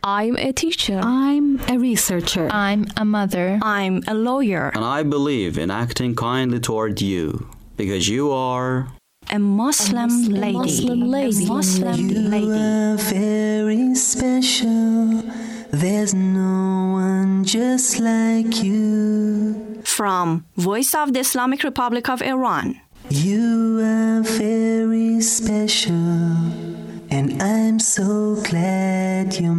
I'm a teacher. I'm a researcher. I'm a mother. I'm a lawyer. And I believe in acting kindly toward you, because you are A Muslim lady. Muslim lady. You are very special. There's no one just like you. From Voice of the Islamic Republic of Iran. You are very special, and I'm so glad you're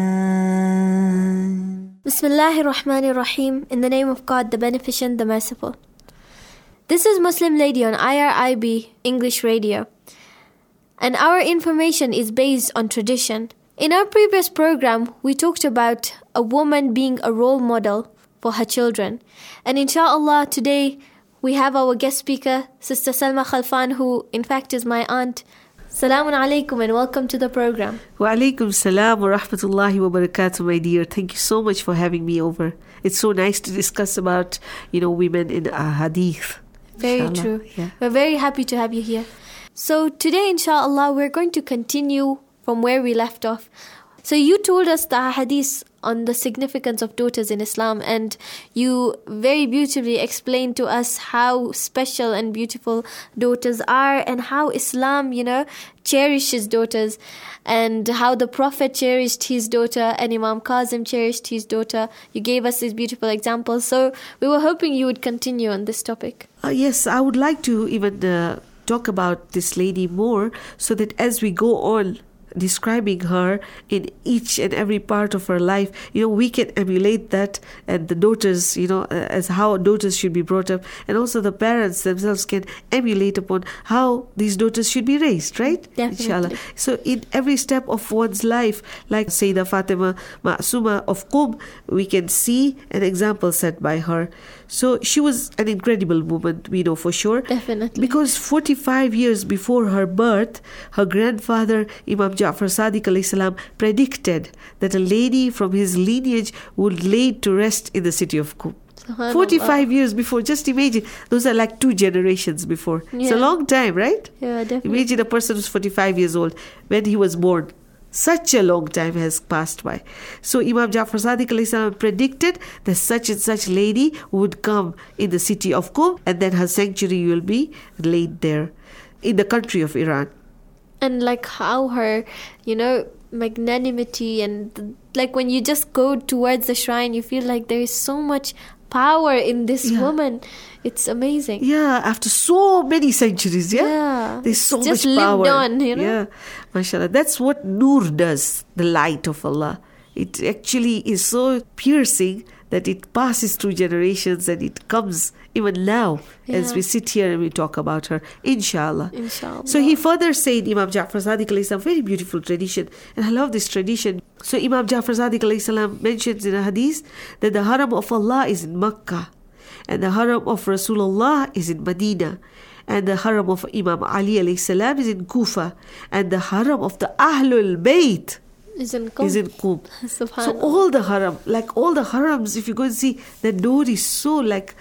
mine. Bismillahir Rahmanir Rahim. In the name of God, the Beneficent, the Merciful. This is Muslim Lady on IRIB English Radio, and our information is based on tradition. In our previous program, we talked about a woman being a role model for her children, and inshallah today we have our guest speaker, Sister Salma Khalfan, who in fact is my aunt. Salamun alaikum and welcome to the program. Wa alaikum salam wa rahmatullahi wa barakatuh, my dear. Thank you so much for having me over. It's so nice to discuss about, women in hadith. Very Inshallah. true. Yeah. We're very happy to have you here. So today, inshallah, we're going to continue from where we left off. So you told us the hadith on the significance of daughters in Islam, and you very beautifully explained to us how special and beautiful daughters are, and how Islam, cherishes daughters, and how the Prophet cherished his daughter, and Imam Kazim cherished his daughter. You gave us these beautiful examples. So we were hoping you would continue on this topic. Yes, I would like to even talk about this lady more, so that as we go on describing her in each and every part of her life, we can emulate that, and the daughters, as how daughters should be brought up, and also the parents themselves can emulate upon how these daughters should be raised, right? Definitely. Inshallah. So in every step of one's life, like Sayyidah Fatima Ma'asuma of Qum, we can see an example set by her. So she was an incredible woman, we know for sure. Definitely. Because 45 years before her birth, her grandfather, Imam Ja'far Sadiq alayhi salam, predicted that a lady from his lineage would lay to rest in the city of Qum. 45 years before, just imagine. Those are like 2 generations before. It's a long time, right? Yeah, definitely. Imagine a person who's 45 years old when he was born. Such a long time has passed by. So Imam Ja'far Sadiq alayhi salam predicted that such and such lady would come in the city of Qum, and then her sanctuary will be laid there in the country of Iran. And like how her, magnanimity, and like when you just go towards the shrine, you feel like there is so much power in this woman. It's amazing. Yeah, after so many centuries, there's so just much power. lived on, Yeah, mashallah. That's what Noor does, the light of Allah. It actually is so piercing that it passes through generations, and it comes even now as we sit here and we talk about her, inshallah. So he further said, Imam Ja'far Sadiq alayhi salam, very beautiful tradition, and I love this tradition. So Imam Ja'far Sadiq alayhi salam mentions in a hadith that the haram of Allah is in Makkah, and the haram of Rasulullah is in Medina, and the haram of Imam Ali alayhi salam is in Kufa, and the haram of the Ahlul Bayt is in Qum. So all the haram, like all the harams, if you go and see, the door is so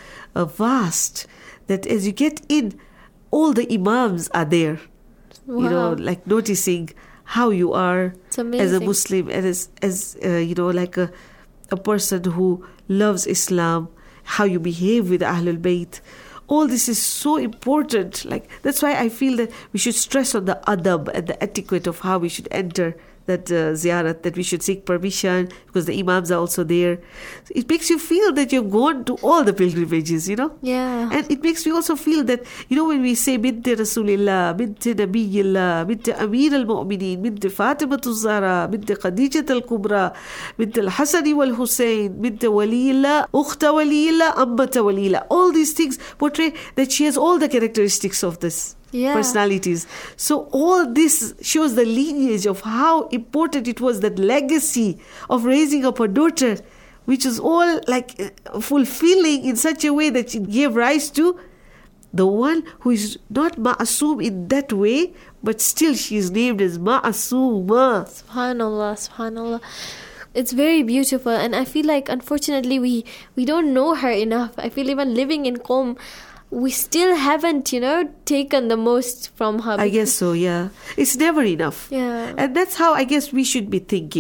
vast that as you get in, all the imams are there. Wow. Like noticing how you are as a Muslim, and as like a person who loves Islam, how you behave with Ahlul Bayt. All this is so important. Like that's why I feel that we should stress on the adab and the etiquette of how we should enter that ziyarat, that we should seek permission because the imams are also there. It makes you feel that you've gone to all the pilgrimages, Yeah. And it makes me also feel that, when we say Binti Rasulillah, Binti Nabiyillah, Binti Amir al-Mu'mineen, Binti Fatimatu Zahra, Binti Khadijat al-Kubra, Binti al-Hasani wal-Hussein, Binti Waliyillah, Ukhta Waliyillah, Ammata Waliyillah. All these things portray that she has all the characteristics of this. Personalities. So all this shows the lineage of how important it was, that legacy of raising up a daughter, which is all like fulfilling in such a way that it gave rise to the one who is not ma'asum in that way, but still she is named as Ma'asuma. Subhanallah. It's very beautiful, and I feel like unfortunately we don't know her enough. I feel even living in Qom, we still haven't, taken the most from her. I guess so, yeah. It's never enough. Yeah. And that's how I guess we should be thinking.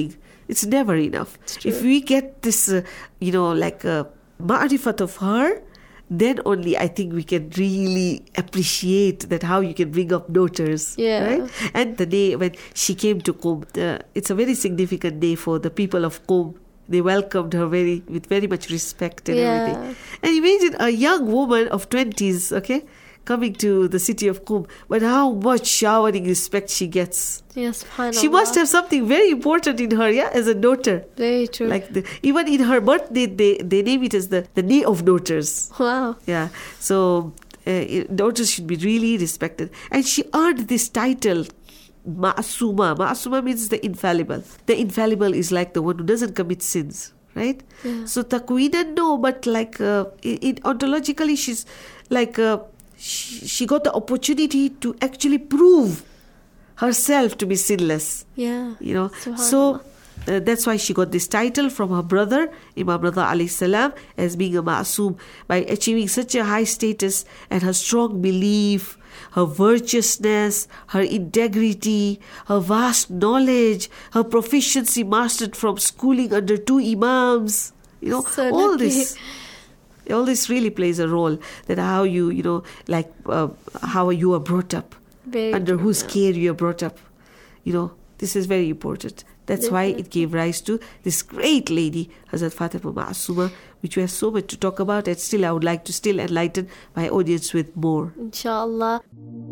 It's never enough. If we get this, ma'rifat of her, then only I think we can really appreciate that how you can bring up daughters. Yeah. Right? And the day when she came to Qum, it's a very significant day for the people of Qum. They welcomed her with very much respect and everything. And imagine a young woman of 20s, okay, coming to the city of Qum, but how much showering respect she gets. Yes, subhanallah. She must have something very important in her, as a daughter. Very true. Like even in her birthday, they name it as the day of daughters. Wow. Yeah. So daughters should be really respected. And she earned this title, Ma'asuma. Ma'asuma means the infallible. The infallible is like the one who doesn't commit sins, right? Yeah. So Takwinan, no, but like ontologically, she's like she got the opportunity to actually prove herself to be sinless. Yeah. So that's why she got this title from her brother, Imam Rida alayhi salam, as being a ma'asum, by achieving such a high status and her strong belief, her virtuousness, her integrity, her vast knowledge, her proficiency mastered from schooling under 2 imams. So all lucky. this. All this really plays a role, that how you, how you are brought up, Very under true, whose care you are brought up. This is very important. That's why it gave rise to this great lady, Hazrat Fatima Ma'asuma, which we have so much to talk about, and still I would like to still enlighten my audience with more. Inshallah.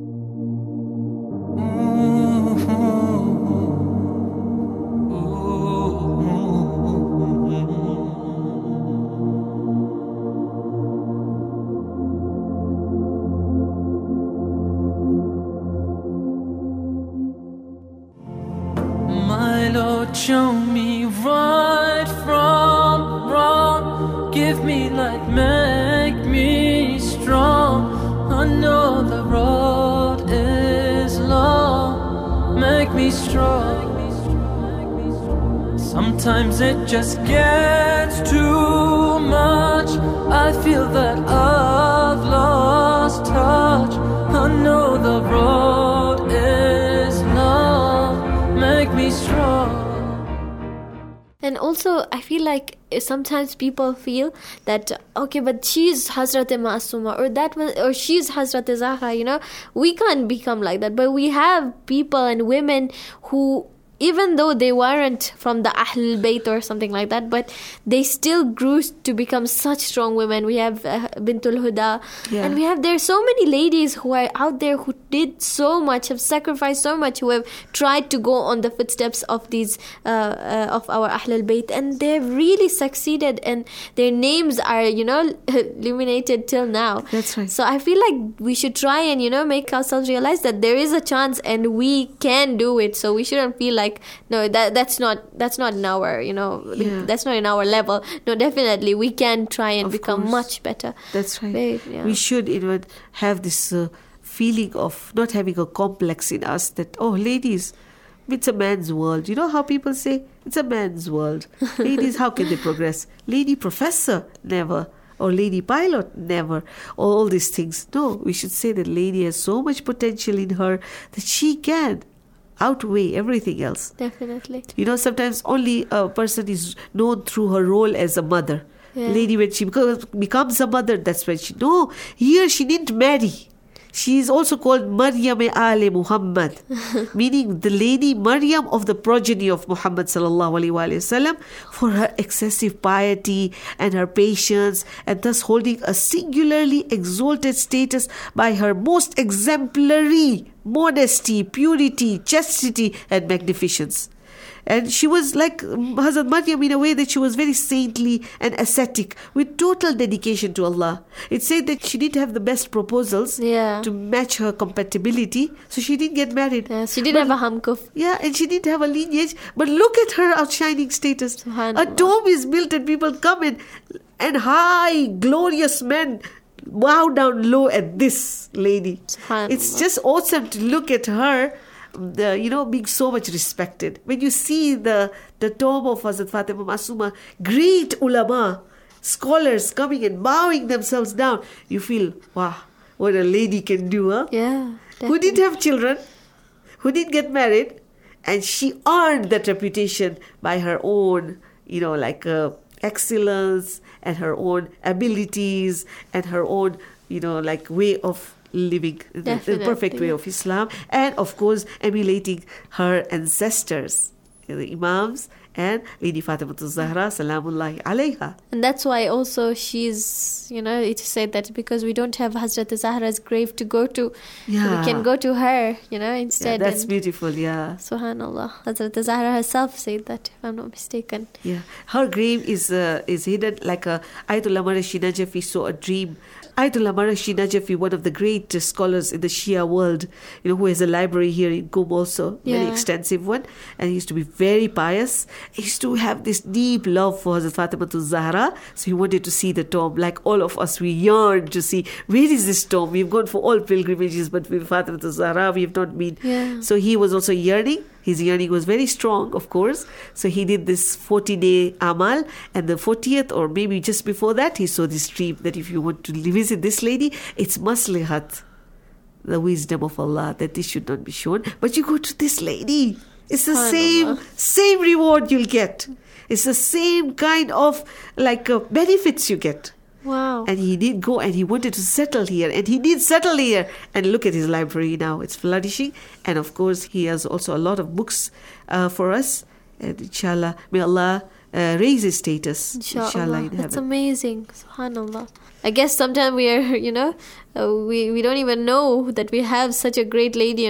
Show me right from wrong. Give me light, make me strong. I know the road is long. Make me strong. Sometimes it just gets too much. I feel that I've lost touch. I know the road is long. Make me strong. And also, I feel like sometimes people feel that, okay, but she's Hazrat Ma'asuma, or she's Hazrat Zahra, we can't become like that. But we have people and women who, even though they weren't from the Ahlul Bayt or something like that, but they still grew to become such strong women. We have Bintul Huda, and there's so many ladies who are out there who did so much, have sacrificed so much, who have tried to go on the footsteps of these of our Ahlul Bayt, and they've really succeeded, and their names are illuminated till now. That's right. So I feel like we should try and make ourselves realize that there is a chance and we can do it. So we shouldn't feel like, no, that's not in our that's not in our level. No, definitely we can try and become much better. That's right. We should even have this feeling of not having a complex in us that, oh, ladies, it's a man's world. You know how people say it's a man's world. Ladies, how can they progress? Lady professor, never. Or lady pilot, never. All these things. No, we should say that lady has so much potential in her that she can outweigh everything else. Definitely. Sometimes only a person is known through her role as a mother. Lady, when she becomes a mother, that's when here she didn't marry. She is also called Maryam Ale Muhammad, meaning the lady Maryam of the progeny of Muhammad sallallahu alaihi wasallam, for her excessive piety and her patience, and thus holding a singularly exalted status by her most exemplary modesty, purity, chastity, and magnificence. And she was like Hazrat Maryam in a way that she was very saintly and ascetic with total dedication to Allah. It said that she didn't have the best proposals to match her compatibility, so she didn't get married. She didn't have a hamkuf. And she didn't have a lineage. But look at her outshining status. A dome is built and people come in, and high, glorious men bow down low at this lady. It's just awesome to look at her. Being so much respected. When you see the tomb of Hazrat Fatima Ma'asuma, great ulama, scholars coming and bowing themselves down, you feel, wow, what a lady can do, huh? Yeah, definitely. Who didn't have children, who didn't get married, And she earned that reputation by her own, excellence and her own abilities and her own, way of living, the perfect way of Islam. And of course, emulating her ancestors, the Imams and Lady Fatimatul Zahra, Salamullahi alayha. And that's why also she's, it is said that because we don't have Hazrat Zahra's grave to go to, we can go to her, instead. Yeah, that's beautiful, yeah. Subhanallah. Hazrat Zahra herself said that, if I'm not mistaken. Yeah. Her grave is hidden like Ayatollah Marashi Najafi saw a dream. Ayatollah Marashi Najafi, one of the great scholars in the Shia world, who has a library here in Qom also, very extensive one, and he used to be very pious. He used to have this deep love for Hazrat Fatimatul Zahra, so he wanted to see the tomb. Like all of us, we yearned to see, where is this tomb? We've gone for all pilgrimages, but with Fatimatul Zahra, we have not been. Yeah. So he was also yearning. His yearning was very strong, of course. So he did this 40-day amal, and the 40th, or maybe just before that, he saw this dream that if you want to visit this lady, it's maslihat, the wisdom of Allah, that this should not be shown. But you go to this lady, it's the same reward you'll get. It's the same kind of benefits you get. Wow. And he did go and he wanted to settle here, and he did settle here. And look at his library now, it's flourishing. And of course, he has also a lot of books for us. And inshallah, may Allah raise his status. Inshallah in heaven. That's amazing. Subhanallah. I guess sometimes we are, we don't even know that we have such a great lady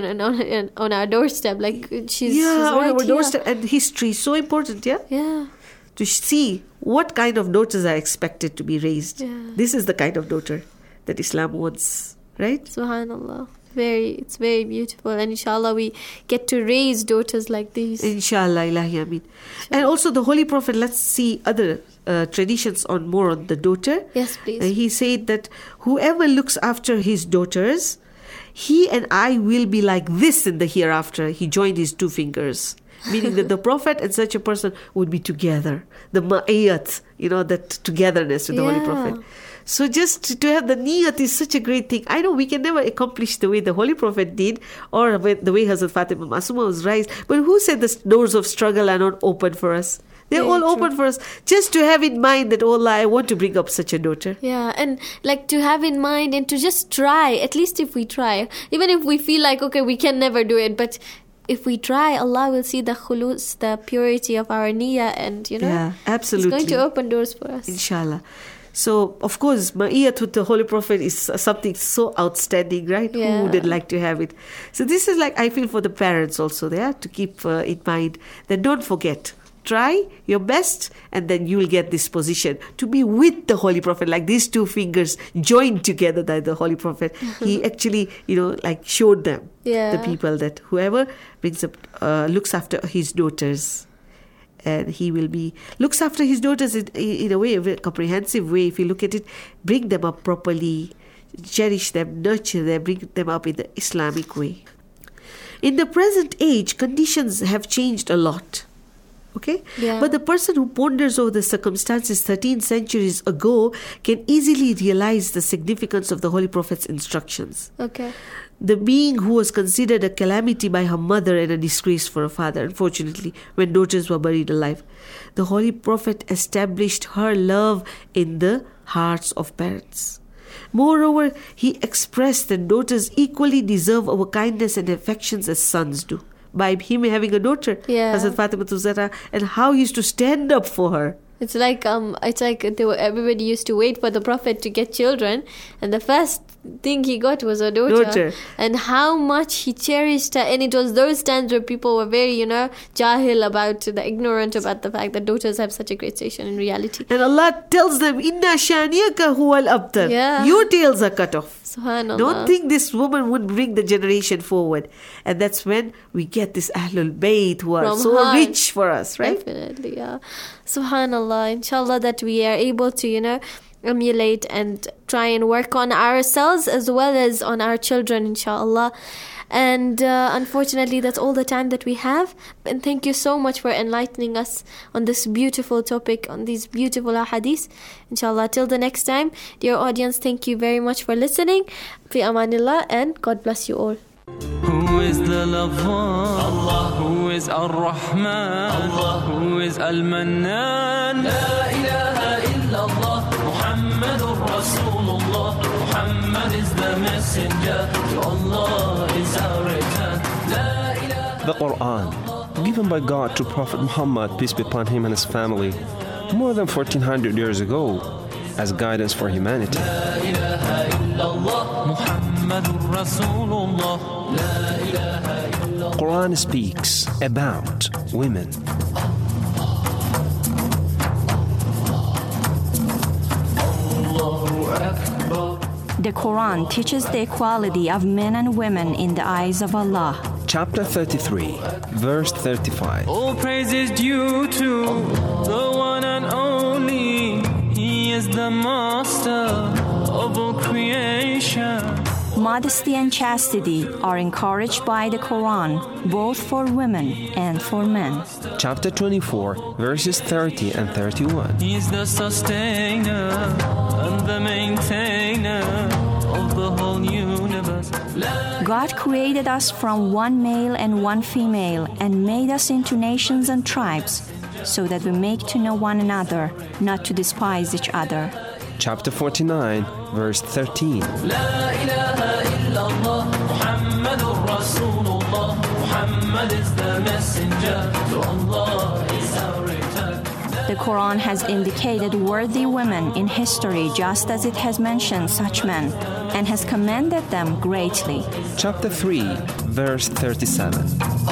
on our doorstep. Like she's on right our doorstep. And history is so important, Yeah. to see what kind of daughters are expected to be raised. Yeah. This is the kind of daughter that Islam wants, right? Subhanallah. It's very beautiful. And inshallah we get to raise daughters like these. Inshallah, ilahi ameen. And also the Holy Prophet, let's see other traditions on the daughter. Yes, please. He said that whoever looks after his daughters, he and I will be like this in the hereafter. He joined his two fingers. Meaning that the Prophet and such a person would be together. The ma'iyat, that togetherness with the Holy Prophet. So just to have the niyat is such a great thing. I know we can never accomplish the way the Holy Prophet did, or the way Hazrat Fatima Masuma was raised. But who said the doors of struggle are not open for us? They're all open for us. Just to have in mind that, oh Allah, I want to bring up such a daughter. Yeah, and to have in mind and to just try, at least if we try. Even if we feel like, okay, we can never do it, but if we try, Allah will see the khulus, the purity of our niyyah, and yeah, absolutely. It's going to open doors for us. Inshallah. So, of course, ma'iyat with the Holy Prophet is something so outstanding, right? Yeah. Who wouldn't like to have it? So this is I feel for the parents also there to keep in mind that don't forget. Try your best, and then you will get this position to be with the Holy Prophet, like these two fingers joined together by the Holy Prophet. He actually, showed them, the people, that whoever brings up, looks after his daughters, and he will looks after his daughters in a way, a very comprehensive way. If you look at it, bring them up properly, cherish them, nurture them, bring them up in the Islamic way. In the present age, conditions have changed a lot. Okay? Yeah. But the person who ponders over the circumstances 13 centuries ago can easily realize the significance of the Holy Prophet's instructions. Okay. The being who was considered a calamity by her mother and a disgrace for her father, unfortunately, when daughters were buried alive. The Holy Prophet established her love in the hearts of parents. Moreover, he expressed that daughters equally deserve our kindness and affections as sons do. By him having a daughter, Hazrat Fatima Zahra, and how he used to stand up for her. It's like everybody used to wait for the Prophet to get children, and the first thing he got was a daughter. And how much he cherished her. And it was those times where people were very, jahil ignorant about the fact that daughters have such a great station in reality. And Allah tells them, Inna shaniyaka huwal abtar. Yeah. Your tails are cut off. Subhanallah. Don't think this woman would bring the generation forward. And that's when we get this Ahlul Bayt who are so rich for us, right? Definitely, yeah. Subhanallah. Inshallah that we are able to, emulate and try and work on ourselves as well as on our children, inshallah. And unfortunately, that's all the time that we have. And thank you so much for enlightening us on this beautiful topic, on these beautiful ahadith. Inshallah, till the next time, dear audience, thank you very much for listening. Fi amanillah, and God bless you all. Who is the lover? Allah. Who is Ar-Rahman? Allah. Who is Al-Mannan? La ilaha illallah. Muhammadur Rasulullah. Muhammad is the messenger. To Allah is our return. La ilaha. The Quran, given by God to Prophet Muhammad, peace be upon him and his family, more than 1400 years ago, as guidance for humanity. La ilaha illallah. Muhammadur Rasulullah. La ilaha illallah. Quran speaks about women. The Quran teaches the equality of men and women in the eyes of Allah. Chapter 33, verse 35. All praise is due to the one and only. He is the master of all creation. Modesty and chastity are encouraged by the Quran, both for women and for men. Chapter 24, verses 30 and 31. He is the sustainer and the maintainer of the whole universe. God created us from one male and one female and made us into nations and tribes, so that we make to know one another, not to despise each other. Chapter 49, verse 13. La ilaha illallah. Muhammadur Rasulullah. Muhammad is the messenger. To Allah is our return. The Quran has indicated worthy women in history just as it has mentioned such men, and has commended them greatly. Chapter 3, verse 37.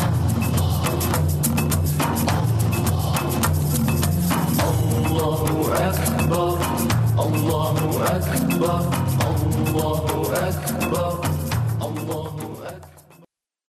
Allahu Akbar. Allahu Akbar. Allahu Akbar.